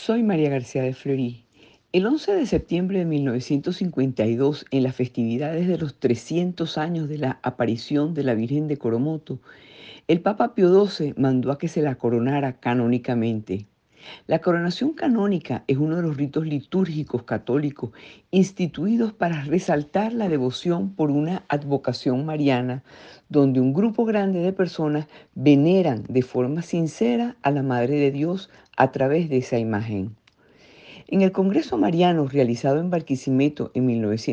Soy María García de Fleury. El 11 de septiembre de 1952, en las festividades de los 300 años de la aparición de la Virgen de Coromoto, el Papa Pío XII mandó a que se la coronara canónicamente. La coronación canónica es uno de los ritos litúrgicos católicos instituidos para resaltar la devoción por una advocación mariana, donde un grupo grande de personas veneran de forma sincera a la Madre de Dios a través de esa imagen. En el Congreso Mariano realizado en Barquisimeto en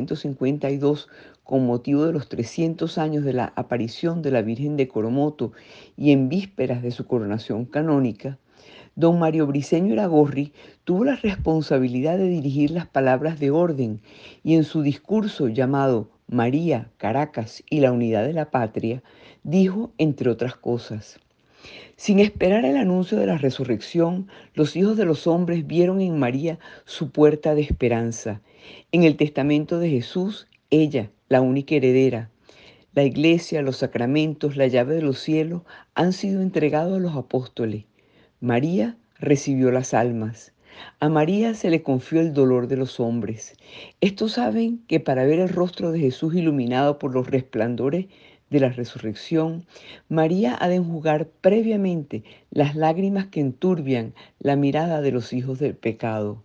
1952 con motivo de los 300 años de la aparición de la Virgen de Coromoto y en vísperas de su coronación canónica, don Mario Briceño Iragorri tuvo la responsabilidad de dirigir las palabras de orden y en su discurso llamado María, Caracas y la unidad de la patria, dijo, entre otras cosas: sin esperar el anuncio de la resurrección, los hijos de los hombres vieron en María su puerta de esperanza. En el testamento de Jesús, ella, la única heredera. La iglesia, los sacramentos, la llave de los cielos han sido entregados a los apóstoles. María recibió las almas. A María se le confió el dolor de los hombres. Estos saben que para ver el rostro de Jesús iluminado por los resplandores de la resurrección, María ha de enjugar previamente las lágrimas que enturbian la mirada de los hijos del pecado.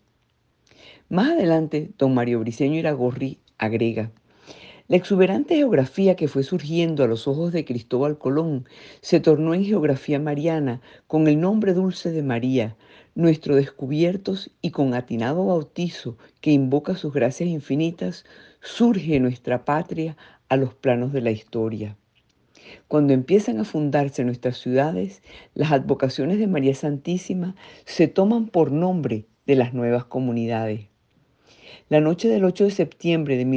Más adelante, don Mario Briceño Iragorri agrega: la exuberante geografía que fue surgiendo a los ojos de Cristóbal Colón se tornó en geografía mariana con el nombre dulce de María, nuestro descubiertos, y con atinado bautizo que invoca sus gracias infinitas, surge nuestra patria a los planos de la historia. Cuando empiezan a fundarse nuestras ciudades, las advocaciones de María Santísima se toman por nombre de las nuevas comunidades. La noche del 8 de septiembre de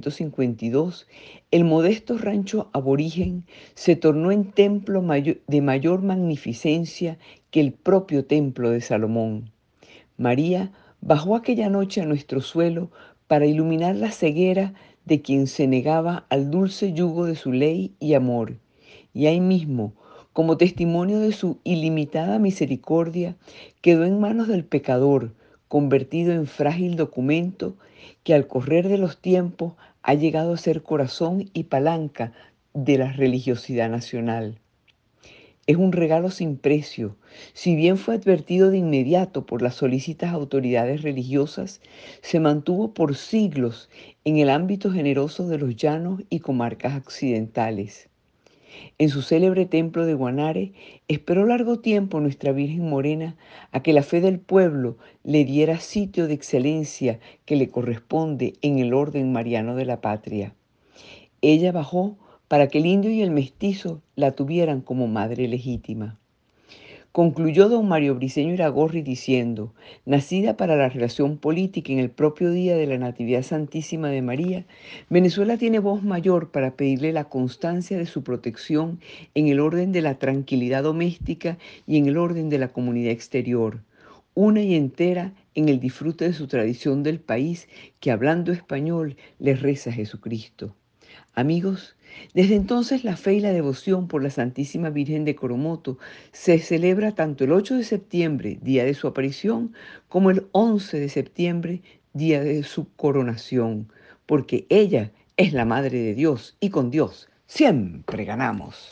1652, el modesto rancho aborigen se tornó en templo de mayor magnificencia que el propio templo de Salomón. María bajó aquella noche a nuestro suelo para iluminar la ceguera de quien se negaba al dulce yugo de su ley y amor. Y ahí mismo, como testimonio de su ilimitada misericordia, quedó en manos del pecador, convertido en frágil documento que al correr de los tiempos ha llegado a ser corazón y palanca de la religiosidad nacional. Es un regalo sin precio. Si bien fue advertido de inmediato por las solícitas autoridades religiosas, se mantuvo por siglos en el ámbito generoso de los llanos y comarcas occidentales. En su célebre templo de Guanare, esperó largo tiempo nuestra Virgen Morena a que la fe del pueblo le diera sitio de excelencia que le corresponde en el orden mariano de la patria. Ella bajó para que el indio y el mestizo la tuvieran como madre legítima. Concluyó don Mario Briceño Iragorri diciendo: nacida para la relación política en el propio día de la Natividad Santísima de María, Venezuela tiene voz mayor para pedirle la constancia de su protección en el orden de la tranquilidad doméstica y en el orden de la comunidad exterior, una y entera en el disfrute de su tradición del país que, hablando español, le reza a Jesucristo. Amigos, desde entonces la fe y la devoción por la Santísima Virgen de Coromoto se celebra tanto el 8 de septiembre, día de su aparición, como el 11 de septiembre, día de su coronación, porque ella es la Madre de Dios y con Dios siempre ganamos.